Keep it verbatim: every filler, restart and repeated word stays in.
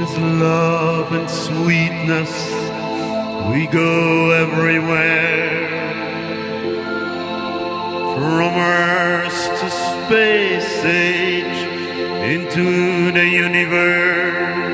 With love and sweetness, we go everywhere. From Earth to space age, into the universe.